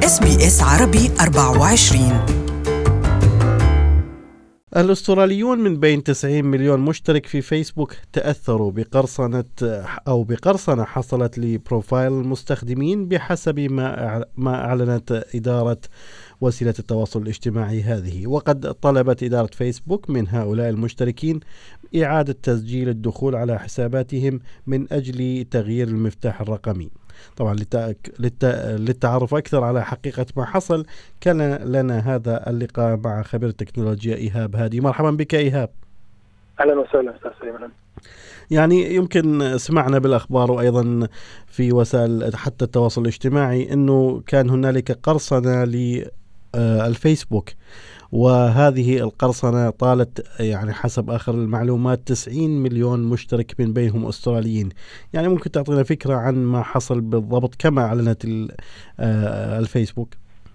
SBS عربي 24. الأستراليون من بين 90 مليون مشترك في فيسبوك تأثروا بقرصنة حصلت لبروفايل المستخدمين بحسب ما أعلنت إدارة وسيلة التواصل الاجتماعي هذه. وقد طلبت إدارة فيسبوك من هؤلاء المشتركين إعادة تسجيل الدخول على حساباتهم من أجل تغيير المفتاح الرقمي. طبعا للتعرف أكثر على حقيقة ما حصل كان لنا هذا اللقاء مع خبير التكنولوجيا إيهاب هادي. مرحبا بك إيهاب. أهلا وسهلا أستاذ سليمان. يعني يمكن سمعنا بالأخبار وأيضا في وسائل حتى التواصل الاجتماعي أنه كان هنالك قرصنة للفيسبوك، وهذه القرصنة طالت يعني حسب آخر المعلومات 90 مليون مشترك من بينهم أستراليين. يعني ممكن تعطينا فكرة عن ما حصل بالضبط كما أعلنت الفيسبوك؟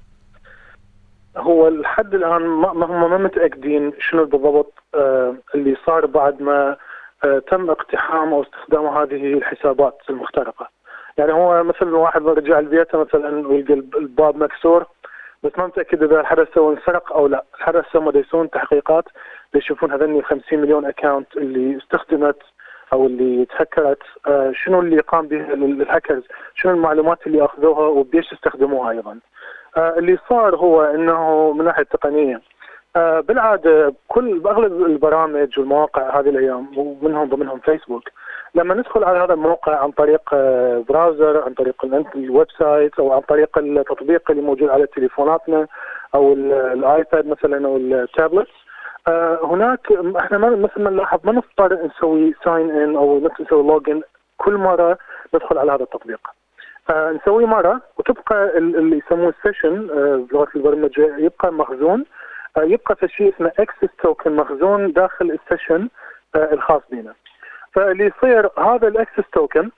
هو لحد الآن ما متأكدين شنو بالضبط اللي صار بعد ما تم اقتحام أو استخدام هذه الحسابات المخترقة. يعني هو مثل واحد رجع لبيته مثلا ويلقى الباب مكسور، بس ما متأكد إذا الحدث هو انسرق أو لا. الحدث هم يسوون تحقيقات ليشوفون هذني 50 مليون أكاونت اللي استخدمت أو اللي تهكرت، شنو اللي قام به الهاكرز، شنو المعلومات اللي أخذوها وبيش استخدموها أيضا. اللي صار هو أنه من ناحية تقنية بالعادة بأغلب البرامج والمواقع هذه الأيام ومنهم ضمنهم فيسبوك، لما ندخل على هذا الموقع عن طريق براوزر، عن طريق الويب سايت أو عن طريق التطبيق اللي موجود على تليفوناتنا أو الآيباد مثلا أو التابلت، هناك احنا مثل ما نلاحظ ما نضطر نسوي ساين ان أو نسوي لوجن كل مرة ندخل على هذا التطبيق. نسوي مرة وتبقى اللي يسموه السيشن بلغة البرمجة يبقى مخزون، يبقى في شيء اسمه اكسس توكن مخزون داخل السيشن الخاص بنا. فاللي يصير هذا الاكسس توكن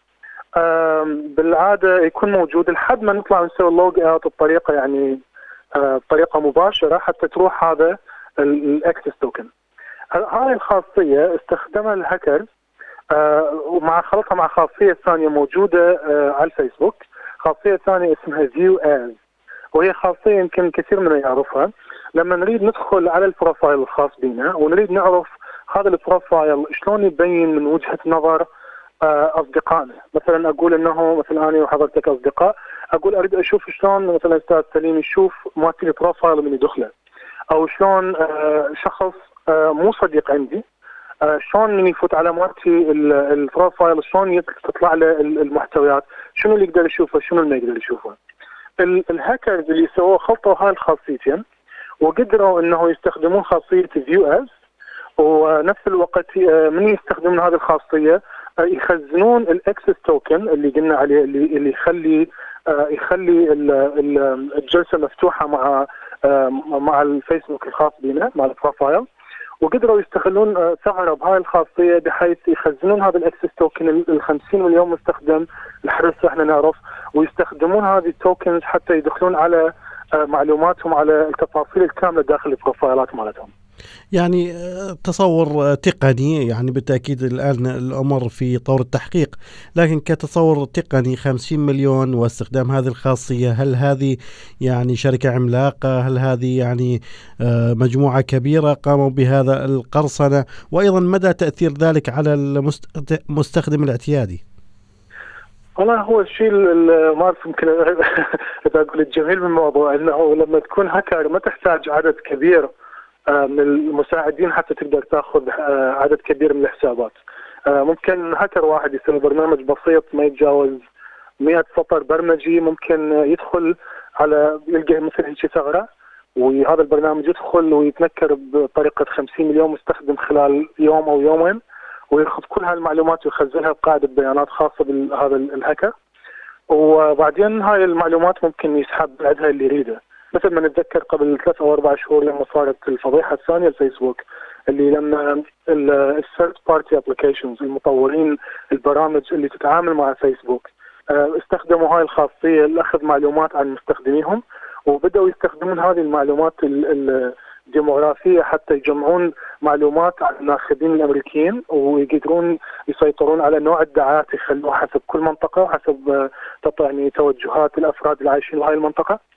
بالعادة يكون موجود لحد ما نطلع نسوي لوج اوت بطريقة يعني بطريقة مباشرة حتى تروح هذا الاكسس توكن. هاي الخاصية استخدمها الهاكرز ومع خلطها مع خاصية ثانية موجودة على الفيسبوك، خاصية ثانية اسمها View As، وهي خاصية يمكن كثير منا يعرفها. لما نريد ندخل على البروفايل الخاص بنا ونريد نعرف هذا البروفايل شلون يبين من وجهة نظر أصدقائنا، مثلا أقول أنه مثلا أنا وحضرتك أصدقاء، أقول أريد أشوف شلون مثلا أستاذ سليم يشوف مالتي البروفايل من يدخله، أو شلون شخص مو صديق عندي شلون من يفوت على مالتي البروفايل شلون تطلع له المحتويات، شنو اللي يقدر يشوفه شنو اللي ما يقدر يشوفه. الهاكرز اللي سووا خلطوا هاي الخاصيتين وقدروا انه يستخدمون خاصية View As، ونفس الوقت من يستخدمون هذه الخاصية يخزنون الاكسس توكن اللي قلنا عليه اللي يخلي الجلسة مفتوحة مع الفيسبوك الخاص بنا مع البروفايل، وقدروا يستغلون ثغرة بهاي الخاصية بحيث يخزنون هذا الاكسس توكن ال 50 مليون مستخدم لحرص احنا نعرف، ويستخدمون هذه التوكنز حتى يدخلون على معلوماتهم على التفاصيل الكاملة داخل البروفايلات مالتهم. يعني تصور تقني، يعني بالتأكيد الآن الأمر في طور التحقيق، لكن كتصور تقني 50 مليون واستخدام هذه الخاصية، هل هذه يعني شركة عملاقة؟ هل هذه يعني مجموعة كبيرة قاموا بهذا القرصنة؟ وأيضا مدى تأثير ذلك على المستخدم الاعتيادي؟ والله هو الشيء ما أعرف يمكن إذا أقول الجميل من الموضوع أنه لما تكون هاكر ما تحتاج عدد كبير من المساعدين حتى تقدر تاخذ عدد كبير من الحسابات. ممكن هاكر واحد يسوي برنامج بسيط ما يتجاوز 100 سطر برمجي، ممكن يدخل على يلقى مثل هيك ثغرة، وهذا البرنامج يدخل ويتنكر بطريقة 50 مليون مستخدم خلال يوم أو يومين، وياخذ كل هالمعلومات ويخزنها بقاعدة بيانات خاصة بهذا الهاكر، وبعدين هاي المعلومات ممكن يسحب بعدها اللي يريده. مثل ما نتذكر قبل 3 أو 4 شهور لما صارت الفضيحة الثانية الفيسبوك، اللي لما الثيرد بارتي ابلكيشنز المطورين البرامج اللي تتعامل مع فيسبوك استخدموا هاي الخاصية لأخذ معلومات عن مستخدميهم، وبدأوا يستخدمون هذه المعلومات الديموغرافية حتى يجمعون معلومات عن الناخبين الأمريكيين، ويقدرون يسيطرون على نوع الدعايات يخلوها حسب كل منطقة وحسب يعني توجهات الأفراد اللي عايشين بهاي المنطقة.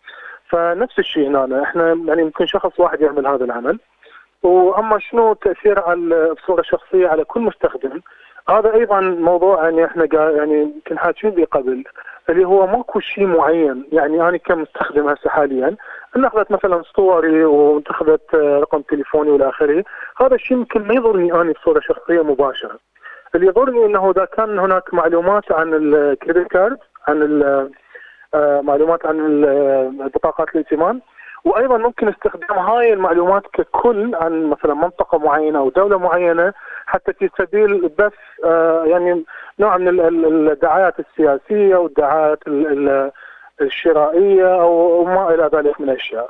فنفس الشيء هنا احنا يعني يمكن شخص واحد يعمل هذا العمل، واما شنو التاثير على بصوره شخصيه على كل مستخدم، هذا ايضا موضوع يعني احنا يعني يمكن حاكين به قبل، اللي هو ماكو شيء معين. يعني انا كمستخدم هسه حاليا ان اخذت مثلا صوري واتخذت رقم تليفوني والى اخره، هذا الشيء يمكن ما يضرني انا بصوره شخصيه مباشره. اللي يضرني انه اذا كان هناك معلومات عن الكريدت كارد، عن معلومات عن بطاقات الائتمان، وايضا ممكن استخدام هاي المعلومات ككل عن مثلا منطقه معينه او دوله معينه حتى في سبيل بث يعني نوع من الدعايات السياسيه والدعايات الشرائيه او ما الى ذلك من الاشياء.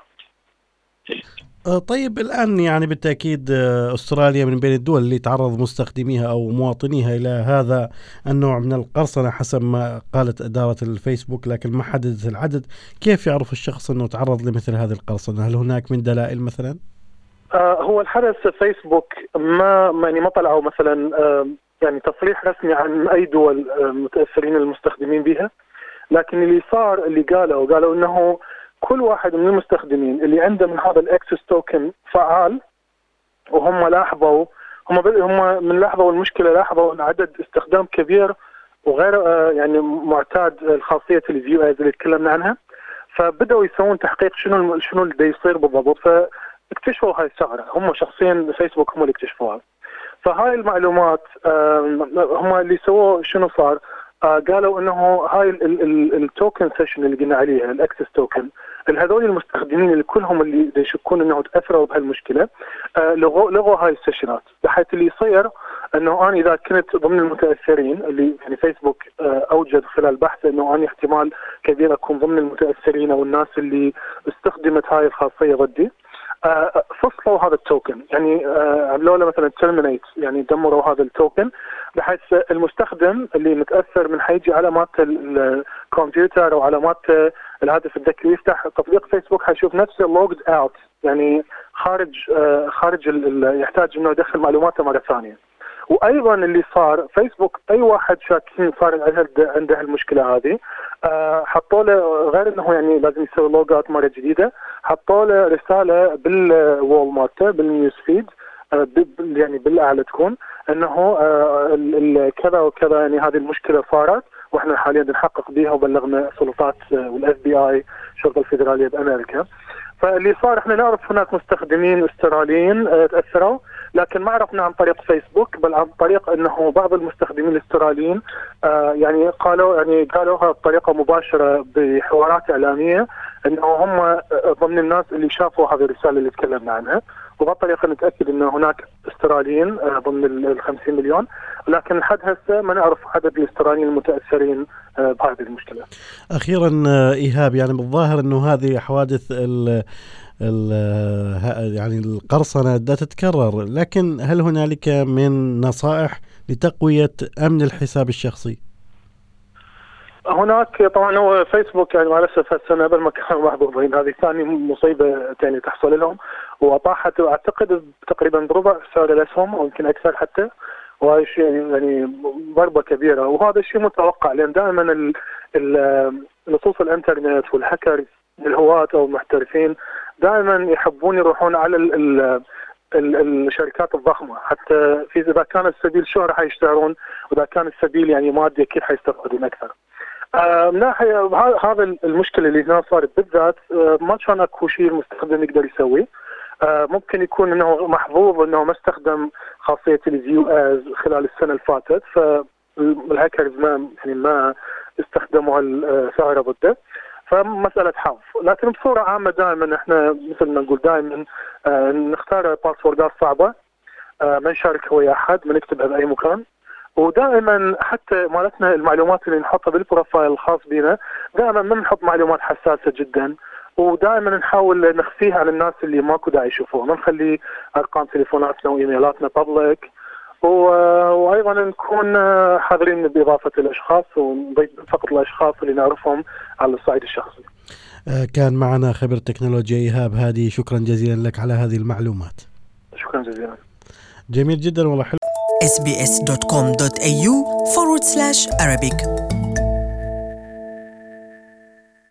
طيب الآن يعني بالتأكيد أستراليا من بين الدول اللي تعرض مستخدميها أو مواطنيها إلى هذا النوع من القرصنة حسب ما قالت إدارة الفيسبوك، لكن ما حددت العدد. كيف يعرف الشخص أنه تعرض لمثل هذه القرصنة؟ هل هناك من دلائل مثلا؟ هو الحدث فيسبوك ما طلعوا مثلا يعني تصريح رسمي عن أي دول متأثرين المستخدمين بها، لكن اللي صار اللي قالوا أنه كل واحد من المستخدمين اللي عنده من هذا الاكسس توكن فعال، وهم لاحظوا هم من لاحظوا المشكله، لاحظوا ان عدد استخدام كبير وغير يعني معتاد الخاصيه الفيو از اللي تكلمنا عنها، فبداوا يسوون تحقيق شنو اللي يصير بالضبط، فاكتشفوا هاي الثغره. هم شخصيا فيسبوك هم اللي اكتشفوها. فهاي المعلومات هم اللي سووه شنو صار، قالوا انه هاي التوكن سيشن اللي قلنا عليها الاكسس توكن، هذول المستخدمين اللي كلهم اللي يشكون انه تاثروا بهالمشكله لغوا هاي السيشنات، بحيث اللي يصير انه انا اذا كنت ضمن المتاثرين اللي يعني فيسبوك اوجد خلال بحث انه انا احتمال كبير اكون ضمن المتاثرين او الناس اللي استخدمت هاي الخاصيه ضدي، فصلوا هذا التوكن، يعني عملوا له مثلا ترمينيت، يعني دمروا هذا التوكن، بحيث المستخدم اللي متاثر من حيجي على مالت الكمبيوتر او على مالت الهاتف الذكي ويفتح تطبيق فيسبوك حيشوف نفسه لوجد اوت، يعني خارج يحتاج انه يدخل معلوماته مره ثانيه. وايضا اللي صار فيسبوك اي واحد شاكين صار عنده المشكله هذه، حطوا له غير انه يعني لازم يسوي لوجات مره جديده، حطوا له رساله بالوول مالته بالنيوز فيد يعني بالاعلى تكون انه كذا وكذا، يعني هذه المشكله صارت واحنا حاليا بنحقق بها وبلغنا سلطات والاف بي اي الشرطه الفيدراليه بامريكا. فاللي صار احنا نعرف هناك مستخدمين استراليين تاثروا، لكن ما عرفنا عن طريق فيسبوك، بل عن طريق انه بعض المستخدمين الاستراليين يعني قالوها بطريقه مباشره بحوارات اعلاميه انه هم ضمن الناس اللي شافوا هذه الرساله اللي تكلمنا عنها، وبهالطريقه نتاكد انه هناك استراليين ضمن ال 50 مليون، لكن لحد هسه ما نعرف عدد الاستراليين المتاثرين بهذه المشكله. اخيرا ايهاب، يعني بالظاهر انه هذه حوادث يعني القرصنة لا تتكرر، لكن هل هنالك من نصائح لتقوية أمن الحساب الشخصي؟ هناك طبعا هو فيسبوك يعني مع الأسف هالسنة قبل ما كانوا محظوظين، هذه ثاني مصيبة ثانية تحصل لهم، وأطاحت أعتقد تقريبا بربع سعر الأسهم أو يمكن أكثر حتى، وهذا الشيء يعني ضربة كبيرة، وهذا الشيء متوقع لأن دائما لصوص الإنترنت والهاكرز الهواة أو المحترفين دائما يحبون يروحون على الشركات الضخمة، حتى في إذا كان السبيل شهرة حيشتهرون، وإذا كان السبيل يعني مادي أكيد حيستفادون أكثر. من ناحية هذا المشكلة اللي هنا صارت بالذات، ما كان أكو شيء المستخدم يقدر يسويه. ممكن يكون إنه محظوظ إنه ما استخدم خاصية الفيو از خلال السنة اللي فاتت، فالهاكرز ما استخدموا الثغرة ضده، فمسألة حظ. لكن بصورة عامة دائما احنا مثل ما نقول دائما نختار باسوردات صعبة، ما نشاركها ويا أحد، ما نكتبها بأي مكان، ودائما حتى مالتنا المعلومات اللي نحطها بالبروفايل الخاص بنا دائما ما نحط معلومات حساسة جدا، ودائما نحاول نخفيها عن الناس اللي ماكو داعي يشوفوها، ما نخلي أرقام تليفوناتنا وإيميلاتنا بابليك، وأيضا نكون حذرين بإضافة الأشخاص ونضيف فقط الأشخاص اللي نعرفهم على الصعيد الشخصي. كان معنا خبير التكنولوجيا إيهاب هادي، شكرا جزيلا لك على هذه المعلومات. شكرا جزيلا. جميل جدا والله. حلو. sbs.com.au/Arabic